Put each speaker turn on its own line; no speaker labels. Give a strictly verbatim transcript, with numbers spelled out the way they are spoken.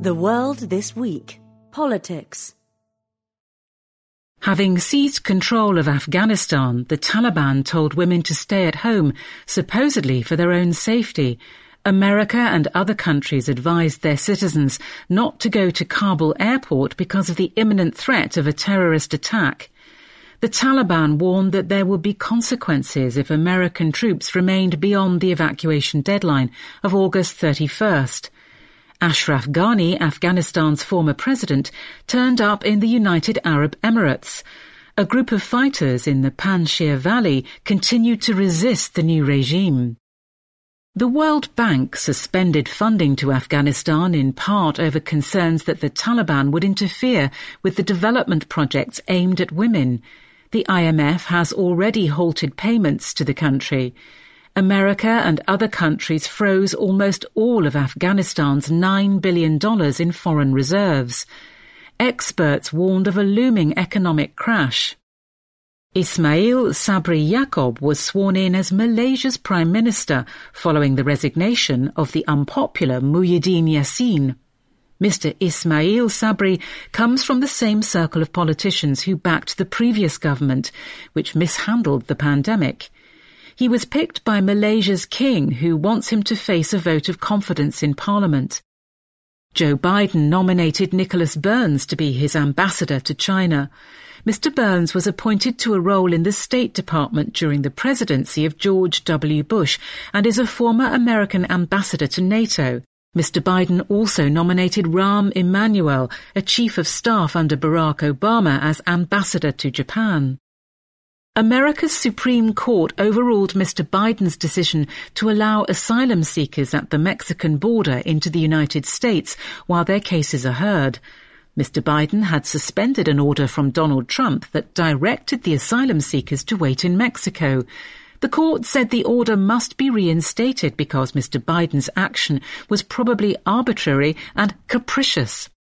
The World This Week. Politics.
Having seized control of Afghanistan, the Taliban told women to stay at home, supposedly for their own safety. America and other countries advised their citizens not to go to Kabul airport because of the imminent threat of a terrorist attack. The Taliban warned that there would be consequences if American troops remained beyond the evacuation deadline of August thirty-first. Ashraf Ghani, Afghanistan's former president, turned up in the United Arab Emirates. A group of fighters in the Panjshir Valley continued to resist the new regime. The World Bank suspended funding to Afghanistan in part over concerns that the Taliban would interfere with the development projects aimed at women. The I M F has already halted payments to the country. America and other countries froze almost all of Afghanistan's nine billion dollars in foreign reserves. Experts warned of a looming economic crash. Ismail Sabri Yaakob was sworn in as Malaysia's Prime Minister following the resignation of the unpopular Muhyiddin Yassin. Mister Ismail Sabri comes from the same circle of politicians who backed the previous government, which mishandled the pandemic. He was picked by Malaysia's king, who wants him to face a vote of confidence in Parliament. Joe Biden nominated Nicholas Burns to be his ambassador to China. Mister Burns was appointed to a role in the State Department during the presidency of George W. Bush and is a former American ambassador to NATO. Mister Biden also nominated Rahm Emanuel, a chief of staff under Barack Obama, as ambassador to Japan. America's Supreme Court overruled Mister Biden's decision to allow asylum seekers at the Mexican border into the United States while their cases are heard. Mister Biden had suspended an order from Donald Trump that directed the asylum seekers to wait in Mexico. The court said the order must be reinstated because Mister Biden's action was probably arbitrary and capricious.